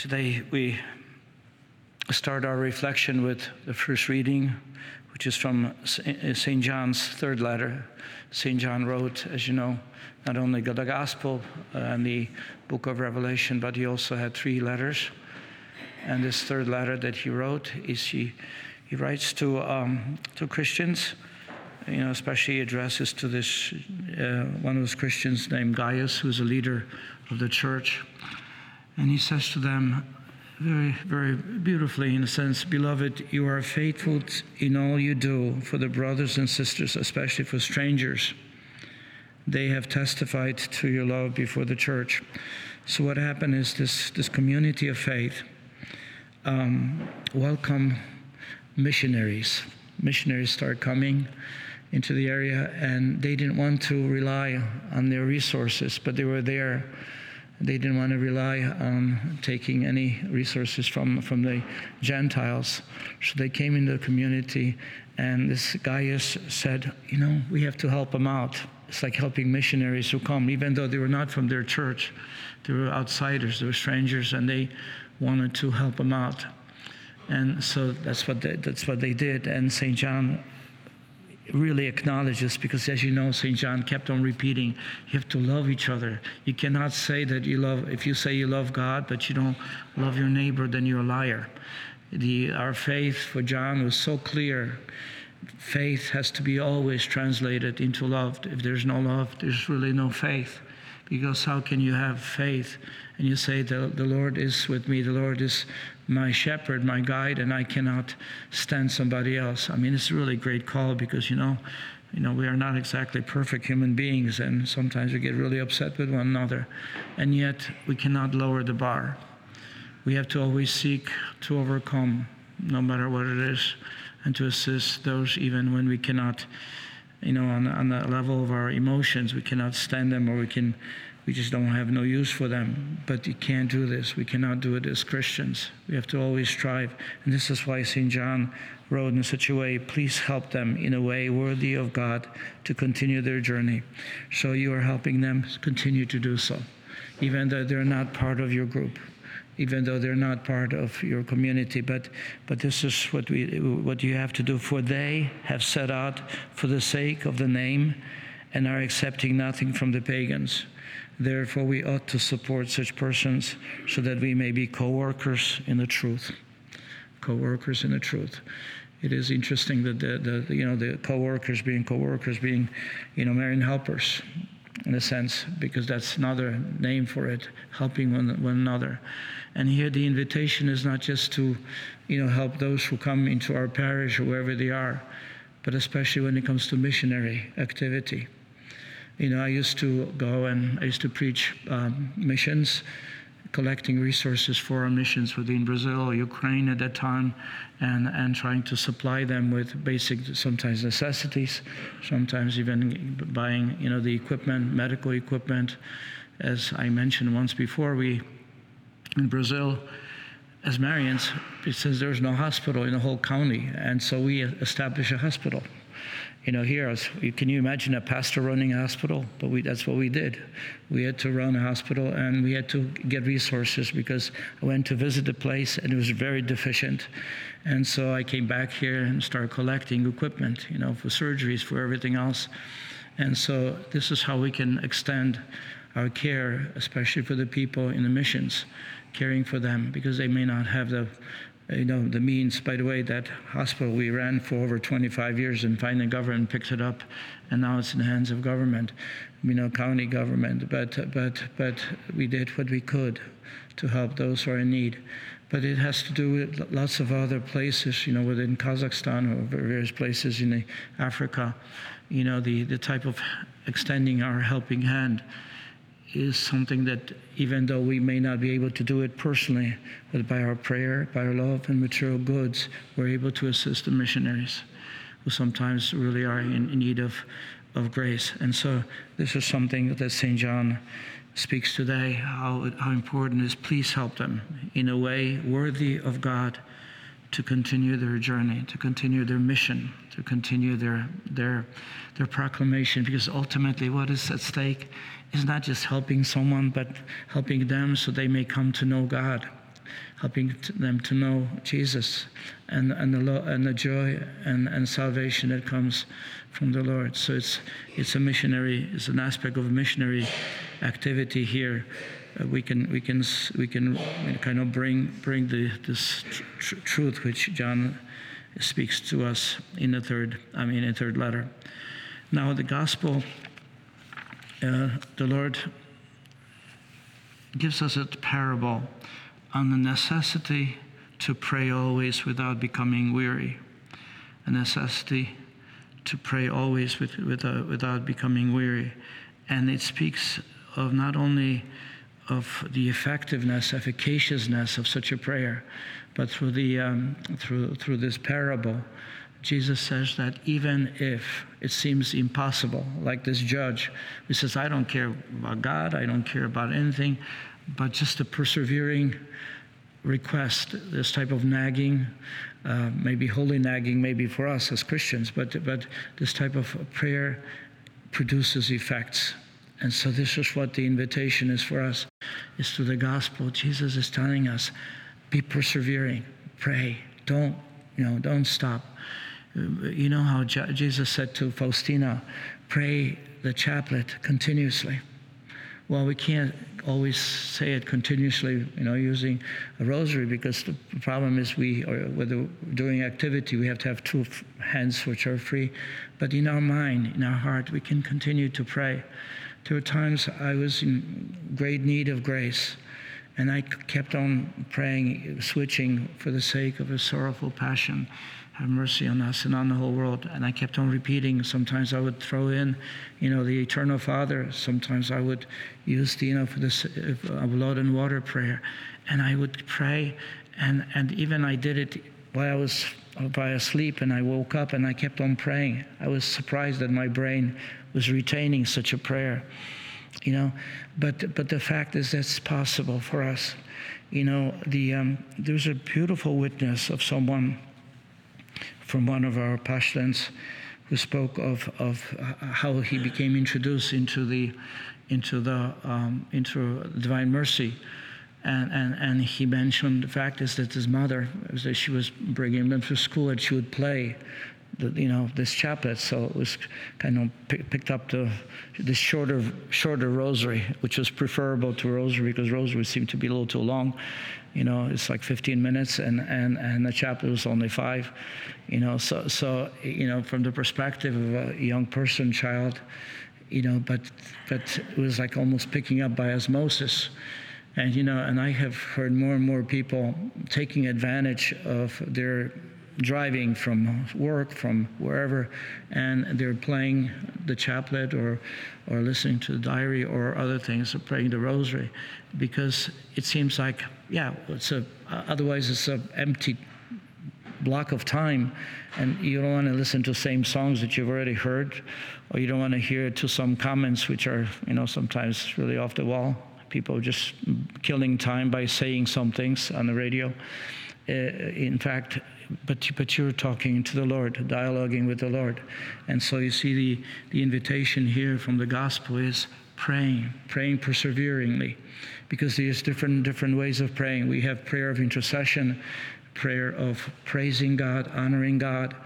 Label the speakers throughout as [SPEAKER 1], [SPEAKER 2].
[SPEAKER 1] Today we start our reflection with the first reading, which is from St. John's third letter. St. John wrote, as you know, not only the Gospel and the book of Revelation, but he also had 3 letters. And this third letter that he wrote is he writes to Christians, especially addresses to this one of those Christians named Gaius, who's a leader of the church. And he says to them very, very beautifully, in a sense, "Beloved, you are faithful in all you do for the brothers and sisters, especially for strangers. They have testified to your love before the church." So what happened is this community of faith welcome missionaries. Missionaries start coming into the area, and they didn't want to rely on their resources, but they were there. They didn't want to rely on taking any resources from the Gentiles. So they came into the community, and this Gaius said, we have to help them out. It's like helping missionaries who come, even though they were not from their church. They were outsiders, they were strangers, and they wanted to help them out. And so that's what they did. And St. John really acknowledges, because as you know, St. John kept on repeating, you have to love each other. You cannot say that if you say you love God, but you don't love your neighbor, then you're a liar. Our faith for John was so clear. Faith has to be always translated into love. If there's no love, there's really no faith. Because how can you have faith and you say the Lord is with me, the Lord is my shepherd, my guide, and I cannot stand somebody else? I mean, it's a really great call, because we are not exactly perfect human beings, and sometimes we get really upset with one another, and yet we cannot lower the bar. We have to always seek to overcome, no matter what it is, and to assist those even when we cannot, on the level of our emotions, we cannot stand them, or we just don't have no use for them. But you can't do this. We cannot do it as Christians. We have to always strive. And this is why St. John wrote in such a way, "Please help them in a way worthy of God to continue their journey." So you are helping them continue to do so, even though they're not part of your group, even though they're not part of your community. But this is what you have to do. For they have set out for the sake of the name and are accepting nothing from the pagans. Therefore, we ought to support such persons so that we may be co-workers in the truth. Co-workers in the truth. It is interesting that the co-workers being marrying helpers, in a sense, because that's another name for it, helping one another. And here the invitation is not just to, help those who come into our parish or wherever they are, but especially when it comes to missionary activity. I used to go and I used to preach missions, collecting resources for our missions within Brazil or Ukraine at that time, and trying to supply them with basic, sometimes necessities, sometimes even buying, the equipment, medical equipment. As I mentioned once before, in Brazil, as Marians, it says there's no hospital in the whole county, and so we established a hospital. Here, can you imagine a pastor running a hospital? But that's what we did. We had to run a hospital, and we had to get resources, because I went to visit the place, and it was very deficient. And so I came back here and started collecting equipment, for surgeries, for everything else. And so this is how we can extend our care, especially for the people in the missions, caring for them, because they may not have the means. By the way, that hospital we ran for over 25 years, and finally government picked it up, and now it's in the hands of government, county government. But we did what we could to help those who are in need. But it has to do with lots of other places, within Kazakhstan or various places in Africa. The type of extending our helping hand is something that, even though we may not be able to do it personally, but by our prayer, by our love and material goods, we're able to assist the missionaries who sometimes really are in need of grace. And so this is something that St. John speaks today, how important it is. Please help them in a way worthy of God to continue their journey, to continue their mission, to continue their proclamation, because ultimately what is at stake is not just helping someone, but helping them so they may come to know God. helping them to know Jesus and the joy and salvation that comes from the Lord. So it's an aspect of missionary activity here. We can kind of bring this truth which John speaks to us in the third letter. Now the gospel, the Lord gives us a parable on the necessity to pray always without becoming weary. A necessity to pray always without becoming weary. And it speaks of not only of the efficaciousness of such a prayer, but through this parable, Jesus says that even if it seems impossible, like this judge who says, I don't care about God, I don't care about anything, but just a persevering request, this type of nagging, maybe holy nagging, maybe for us as Christians, but this type of prayer produces effects. And so this is what the invitation is for us, is through the gospel. Jesus is telling us, be persevering, pray, don't stop. You know how Jesus said to Faustina, pray the chaplet continuously. Well, we can't always say it continuously, using a rosary, because the problem is whether doing activity, we have to have two hands which are free. But in our mind, in our heart, we can continue to pray. There were times I was in great need of grace, and I kept on praying, switching for the sake of a sorrowful passion. Have mercy on us and on the whole world. And I kept on repeating. Sometimes I would throw in, the Eternal Father. Sometimes I would use for this blood and water prayer. And I would pray, and even I did it while I was asleep, and I woke up and I kept on praying. I was surprised that my brain was retaining such a prayer, But the fact is that's possible for us. There's a beautiful witness of someone from one of our pashtons who spoke of how he became introduced into divine mercy, and he mentioned the fact is that his mother, that she was bringing him to school and she would play this chaplet, so it was kind of picked up this shorter rosary, which was preferable to rosary, because rosary seemed to be a little too long. It's like 15 minutes, and the chaplet was only 5. So from the perspective of a young person, child, but it was like almost picking up by osmosis. And I have heard more and more people taking advantage of their driving from work, from wherever, and they're playing the chaplet or listening to the diary or other things, or praying the rosary, because it seems like, otherwise it's an empty block of time, and you don't want to listen to the same songs that you've already heard, or you don't want to hear to some comments which are, sometimes really off the wall. People just killing time by saying some things on the radio. In fact, but you're talking to the Lord, dialoguing with the Lord. And so you see the invitation here from the gospel is praying perseveringly, because there's different ways of praying. We have prayer of intercession, prayer of praising God, honoring God.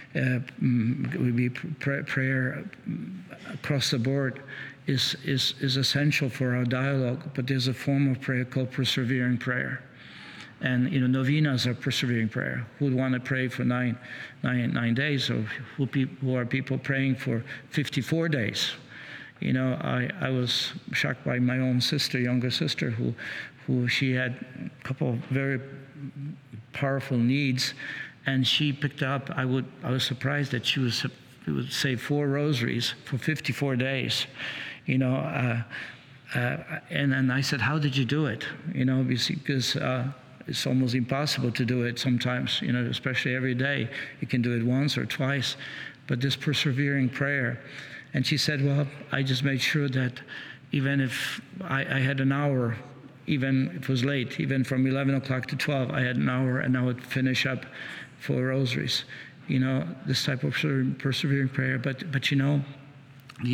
[SPEAKER 1] Would be prayer across the board is essential for our dialogue, but there's a form of prayer called persevering prayer. And novenas are persevering prayer. Who would want to pray for nine days, or who are people praying for 54 days? I was shocked by my own younger sister, who she had a couple of very powerful needs, and she picked up. I was surprised that she would say 4 rosaries for 54 days, and then I said, how did you do it? Because it's almost impossible to do it sometimes, especially every day. You can do it once or twice, but this persevering prayer. And she said, well, I just made sure that even if I had an hour, even if it was late, even from 11 o'clock to 12, I had an hour, and I would finish up 4 rosaries. This type of persevering prayer. But the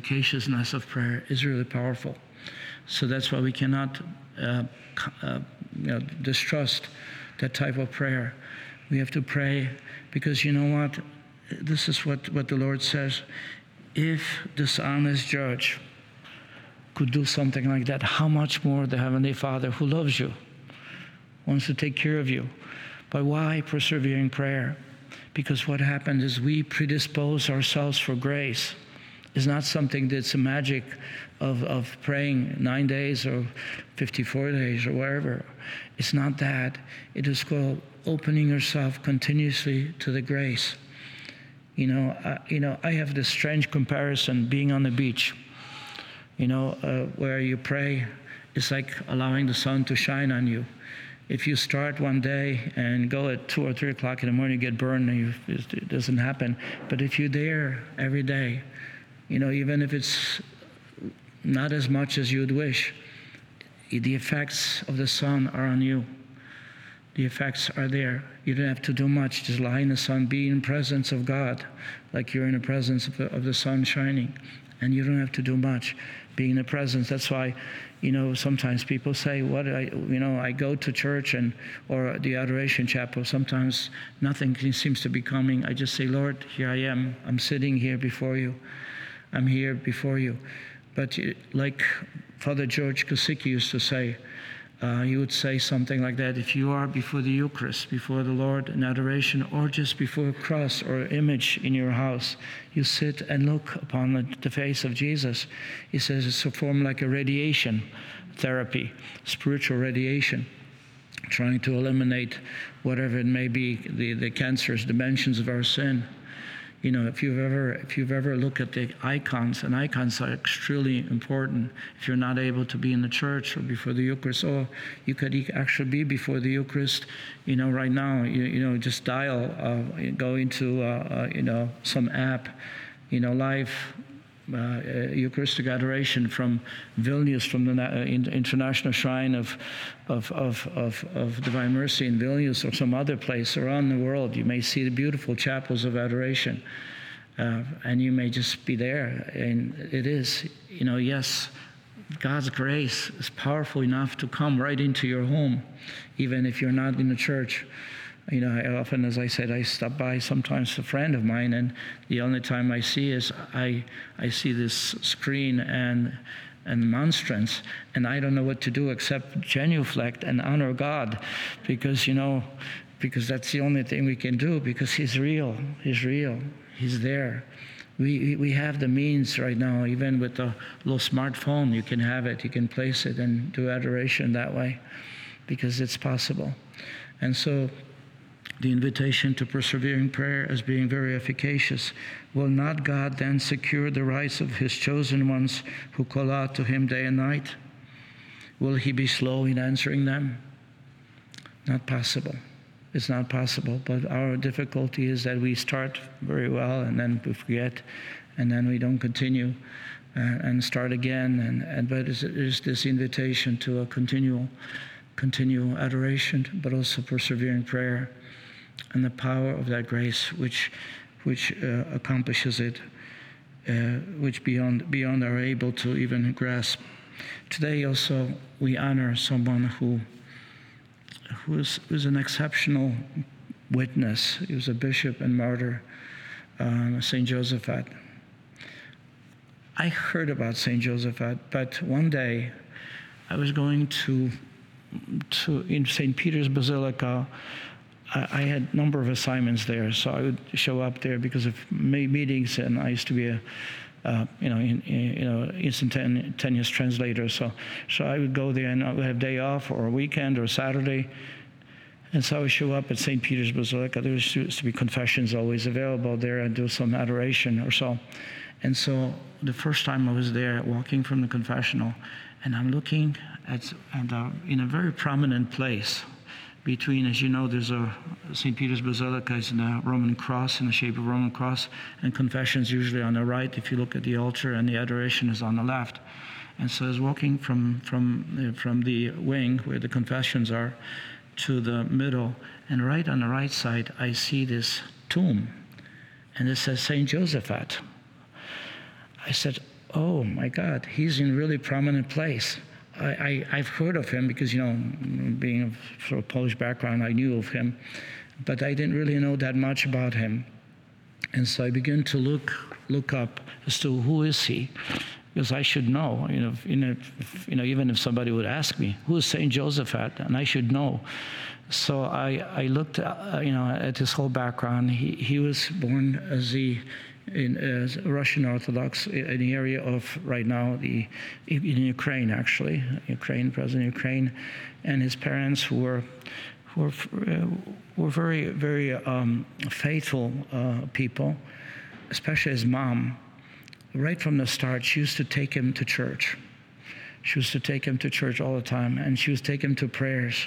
[SPEAKER 1] efficaciousness of prayer is really powerful. So that's why we cannot distrust that type of prayer. We have to pray because you know what? This is what the Lord says. If this honest judge could do something like that, how much more the Heavenly Father who loves you, wants to take care of you. But why persevering prayer? Because what happens is we predispose ourselves for grace. It's not something that's a magic of praying 9 days or 54 days or wherever. It's not that. It is called opening yourself continuously to the grace. I have this strange comparison being on the beach, where you pray. It's like allowing the sun to shine on you. If you start one day and go at 2 or 3 o'clock in the morning, you get burned, and it doesn't happen. But if you're there every day, even if it's not as much as you'd wish, the effects of the sun are on you. The effects are there. You don't have to do much. Just lie in the sun, be in presence of God, like you're in the presence of the sun shining. And you don't have to do much. Be in the presence. That's why, sometimes people say, I go to church or the adoration chapel. Sometimes nothing seems to be coming. I just say, Lord, here I am. I'm sitting here before you. I'm here before you. But like Father George Kosicki used to say, he would say something like that. If you are before the Eucharist, before the Lord in adoration, or just before a cross or image in your house, you sit and look upon the face of Jesus. He says it's a form like a radiation therapy, spiritual radiation, trying to eliminate whatever it may be, the cancerous dimensions of our sin. If you've ever looked at the icons, and icons are extremely important. If you're not able to be in the church or before the Eucharist, or you could actually be before the Eucharist, right now, just dial, go into, some app, live Eucharistic adoration from Vilnius, from the International Shrine of Divine Mercy in Vilnius, or some other place around the world. You may see the beautiful chapels of adoration, and you may just be there. And it is, yes, God's grace is powerful enough to come right into your home, even if you're not in the church. I often, as I said, I stop by sometimes a friend of mine, and the only time I see is I see this screen and monstrance, and I don't know what to do except genuflect and honor God, because that's the only thing we can do, because He's real. He's real. He's there. We have the means right now, even with a little smartphone, you can have it, you can place it and do adoration that way, because it's possible. And so the invitation to persevering prayer as being very efficacious. Will not God then secure the rights of His chosen ones who call out to Him day and night? Will He be slow in answering them? Not possible. It's not possible. But our difficulty is that we start very well, and then we forget, and then we don't continue and start again. But there's this invitation to a continual adoration, but also persevering prayer, and the power of that grace which accomplishes it, which beyond our able to even grasp. Today also we honor someone who was an exceptional witness. He was a bishop and martyr, St. Josaphat. I heard about St. Josaphat, but one day I was going to in St. Peter's Basilica. I had a number of assignments there, so I would show up there because of meetings, and I used to be instantaneous translator. So I would go there, and I would have day off, or a weekend, or Saturday, and so I would show up at St. Peter's Basilica. There used to be confessions always available there, and do some adoration or so. And so the first time I was there, walking from the confessional, and I'm looking at in a very prominent place. Between, as you know, there's a St. Peter's Basilica is in a Roman cross, in the shape of a Roman cross, and confession's usually on the right if you look at the altar, and the adoration is on the left. And so I was walking from the wing where the confessions are to the middle, and right on the right side I see this tomb, and it says St. Josaphat. I said, oh my God, he's in a really prominent place. I've heard of him because, being of sort of Polish background, I knew of him, but I didn't really know that much about him. And so I began to look up as to who is he, because I should know. Even if somebody would ask me, who is Saint Josaphat, and I should know. So I looked, at his whole background. He was born as as Russian Orthodox in the area of right now in Ukraine, actually, present Ukraine, and his parents were very, very faithful people, especially his mom. Right from the start, she used to take him to church. She used to take him to church all the time, and she used to take him to prayers.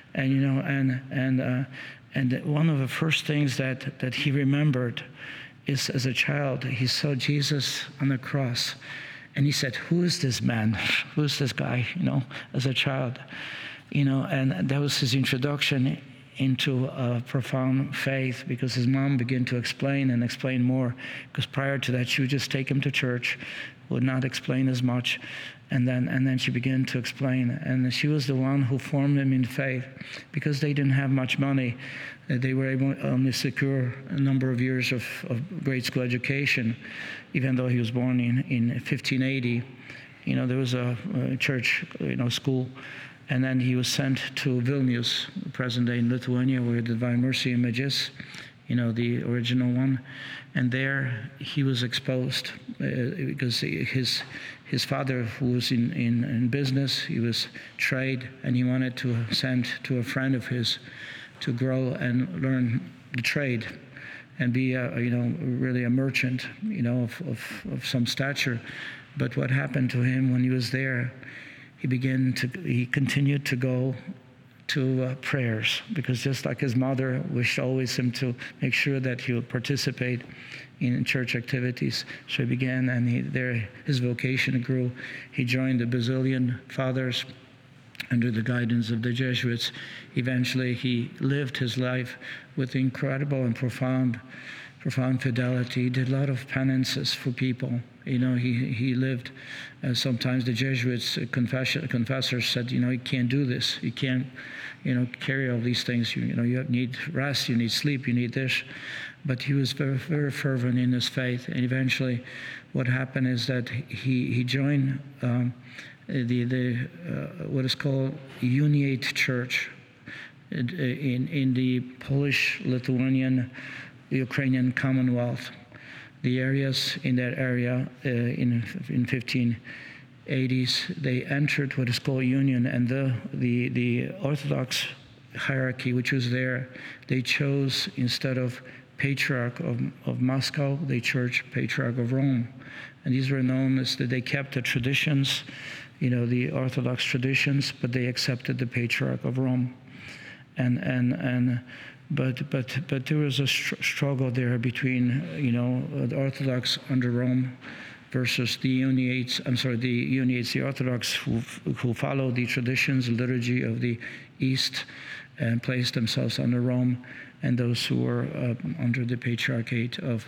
[SPEAKER 1] And one of the first things that he remembered is, as a child, he saw Jesus on the cross, and he said, "Who is this man? Who is this guy?" As a child, and that was his introduction into a profound faith, because his mom began to explain more, because prior to that she would just take him to church, would not explain as much, and then she began to explain, and she was the one who formed him in faith. Because they didn't have much money, they were able to only secure a number of years of grade school education, even though he was born in 1580. There was a church school. And then he was sent to Vilnius, present day in Lithuania, where the Divine Mercy image is, the original one. And there he was exposed because his father, who was in business, he was trade, and he wanted to send to a friend of his to grow and learn the trade and be really a merchant, of some stature. But what happened to him when he was there? He continued to go to prayers, because just like his mother wished always him to make sure that he would participate in church activities. So he began, and his vocation grew. He joined the Basilian Fathers under the guidance of the Jesuits. Eventually, he lived his life with incredible and profound fidelity. He did a lot of penances for people. He lived, sometimes the Jesuits, confessors said, you can't do this. You can't, carry all these things. You need rest, you need sleep, you need this. But he was very, very fervent in his faith. And eventually what happened is that he joined what is called Uniate Church in the Polish-Lithuanian Ukrainian Commonwealth. The areas in that area in 1580s, they entered what is called union, and the Orthodox hierarchy, which was there, they chose, instead of Patriarch of Moscow, they chose Patriarch of Rome. And these were known as that they kept the traditions, the Orthodox traditions, but they accepted the Patriarch of Rome. But there was a struggle there between, the Orthodox under Rome versus the Uniates, the Orthodox who follow the traditions, the liturgy of the East, and placed themselves under Rome, and those who were under the Patriarchate of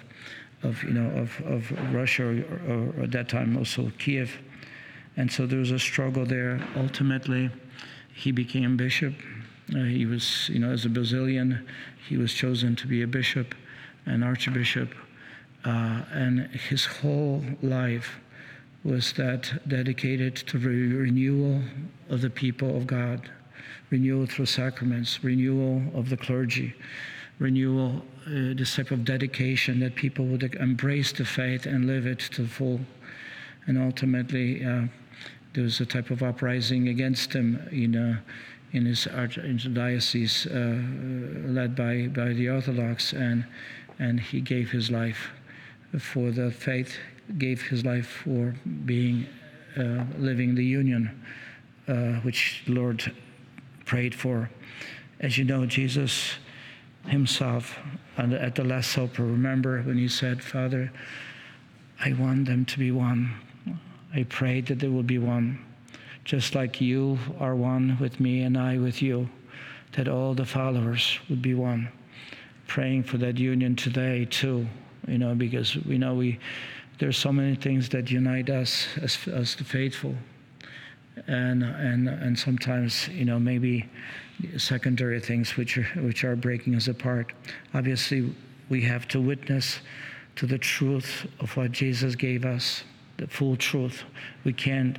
[SPEAKER 1] Russia, or at that time also Kiev. And so there was a struggle there. Ultimately, he became bishop. He was, as a Basilian, he was chosen to be a bishop, an archbishop, and his whole life was dedicated to the renewal of the people of God, renewal through sacraments, renewal of the clergy, renewal, this type of dedication that people would embrace the faith and live it to the full. And ultimately, there was a type of uprising against him in his diocese, led by the Orthodox, and he gave his life for the faith, gave his life for being living the union, which the Lord prayed for. As you know, Jesus himself, at the Last Supper, remember when he said, "Father, I want them to be one. I pray that they will be one. Just like you are one with me and I with you, that all the followers would be one." Praying for that union today too, because there's so many things that unite us as the faithful. and sometimes, maybe secondary things which are breaking us apart. Obviously, we have to witness to the truth of what Jesus gave us, the full truth. We can't,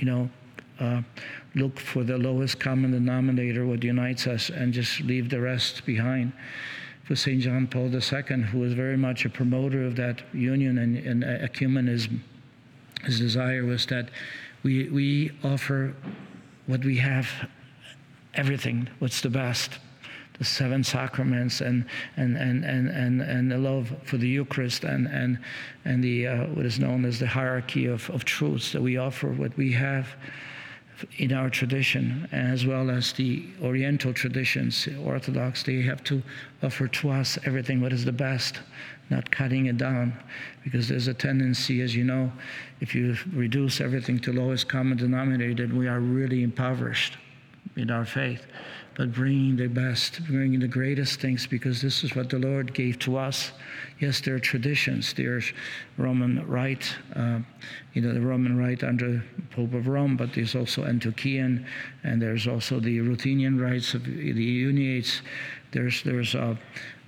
[SPEAKER 1] look for the lowest common denominator, what unites us, and just leave the rest behind. For St. John Paul II, who was very much a promoter of that union and ecumenism, his desire was that we offer what we have, everything, what's the best, the 7 sacraments and the love for the Eucharist and the what is known as the hierarchy of truths, that we offer what we have in our tradition, as well as the Oriental traditions, Orthodox. They have to offer to us everything what is the best, not cutting it down, because there's a tendency, as you know, if you reduce everything to lowest common denominator, then we are really impoverished in our faith. But bringing the best, bringing the greatest things, because this is what the Lord gave to us. Yes, there are traditions. There's Roman Rite, the Roman Rite under Pope of Rome, but there's also Antiochian, and there's also the Ruthenian rites of the Uniates. There's the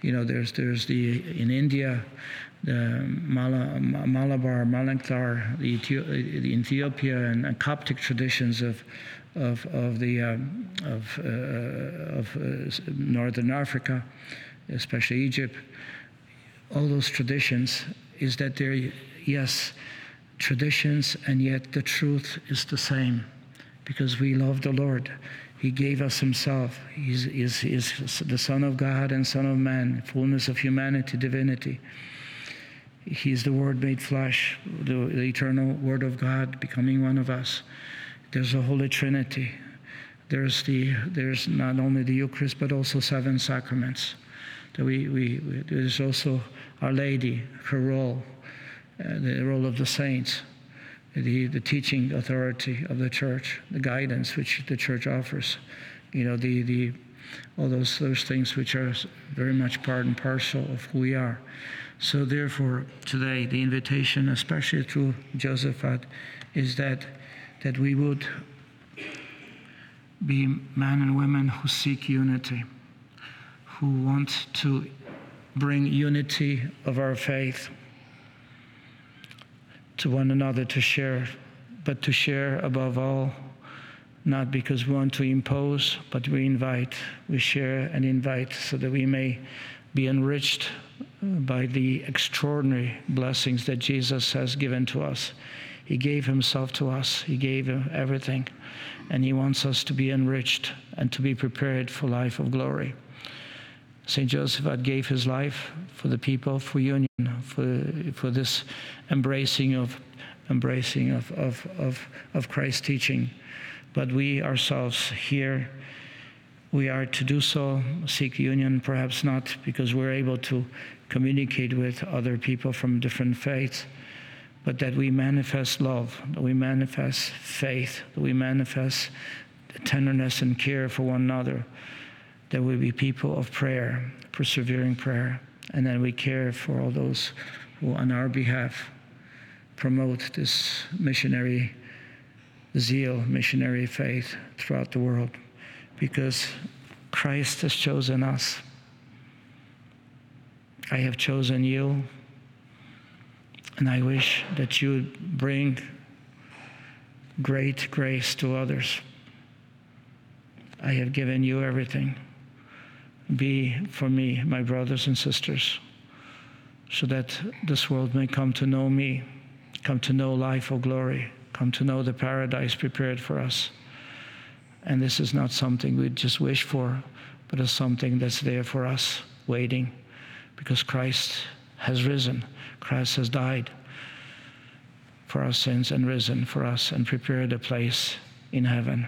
[SPEAKER 1] in India, the Malabar, Malankar, the Ethiopia and Coptic traditions of Northern Africa, especially Egypt. All those traditions is that they're, yes, traditions, and yet the truth is the same, because we love the Lord. He gave us himself. He's the Son of God and Son of Man, fullness of humanity, divinity. He's the Word made flesh, the eternal Word of God becoming one of us. There's a Holy Trinity. There's not only the Eucharist, but also 7 sacraments. There's also Our Lady, her role, the role of the saints, the teaching authority of the Church, the guidance which the Church offers, all those things which are very much part and parcel of who we are. So therefore, today, the invitation, especially through Josaphat, is that we would be men and women who seek unity, who want to bring unity of our faith to one another, to share, but to share above all, not because we want to impose, but we invite, we share and invite, so that we may be enriched by the extraordinary blessings that Jesus has given to us. He gave himself to us. He gave everything. And he wants us to be enriched and to be prepared for life of glory. St. Josaphat gave his life for the people, for union, for this embracing of Christ's teaching. But we ourselves here, we are to do so, seek union, perhaps not because we're able to communicate with other people from different faiths, but that we manifest love, that we manifest faith, that we manifest tenderness and care for one another, that we be people of prayer, persevering prayer, and that we care for all those who on our behalf promote this missionary zeal, missionary faith throughout the world, because Christ has chosen us. I have chosen you, and I wish that you would bring great grace to others. I have given you everything. Be for me, my brothers and sisters, so that this world may come to know me, come to know life of glory, come to know the paradise prepared for us. And this is not something we just wish for, but it's something that's there for us, waiting, because Christ has risen. Christ has died for our sins and risen for us and prepared a place in heaven.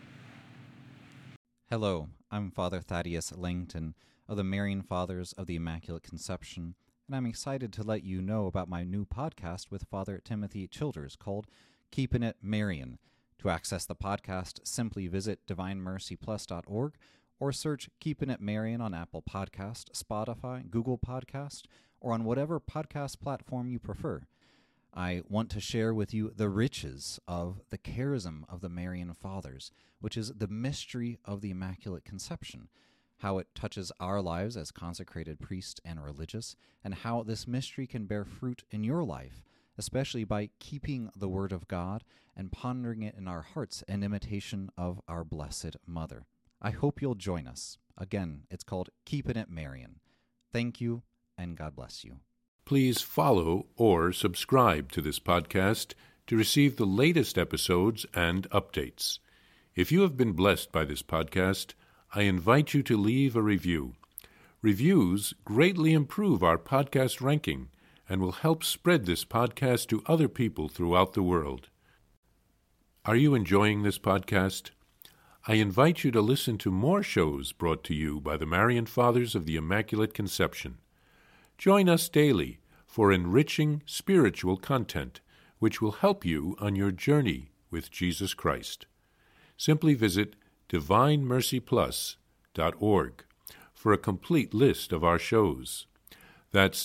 [SPEAKER 2] Hello, I'm Father Thaddeus Langton of the Marian Fathers of the Immaculate Conception, and I'm excited to let you know about my new podcast with Father Timothy Childers called Keeping It Marian. To access the podcast, simply visit divinemercyplus.org or search Keeping It Marian on Apple Podcast, Spotify, Google Podcast, or on whatever podcast platform you prefer. I want to share with you the riches of the charism of the Marian Fathers, which is the mystery of the Immaculate Conception, how it touches our lives as consecrated priests and religious, and how this mystery can bear fruit in your life, especially by keeping the Word of God and pondering it in our hearts in imitation of our Blessed Mother. I hope you'll join us. Again, it's called Keeping It Marian. Thank you, and God bless you.
[SPEAKER 3] Please follow or subscribe to this podcast to receive the latest episodes and updates. If you have been blessed by this podcast, I invite you to leave a review. Reviews greatly improve our podcast ranking and will help spread this podcast to other people throughout the world. Are you enjoying this podcast? I invite you to listen to more shows brought to you by the Marian Fathers of the Immaculate Conception. Join us daily for enriching spiritual content, which will help you on your journey with Jesus Christ. Simply visit DivineMercyPlus.org for a complete list of our shows. That's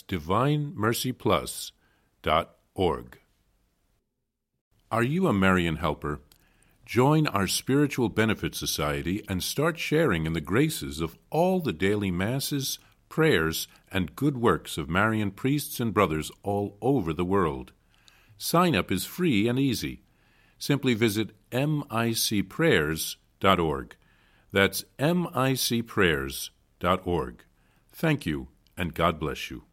[SPEAKER 3] DivineMercyPlus.org. Are you a Marian helper? Join our Spiritual Benefit Society and start sharing in the graces of all the daily masses, prayers, and good works of Marian priests and brothers all over the world. Sign up is free and easy. Simply visit micprayers.org. That's micprayers.org. Thank you, and God bless you.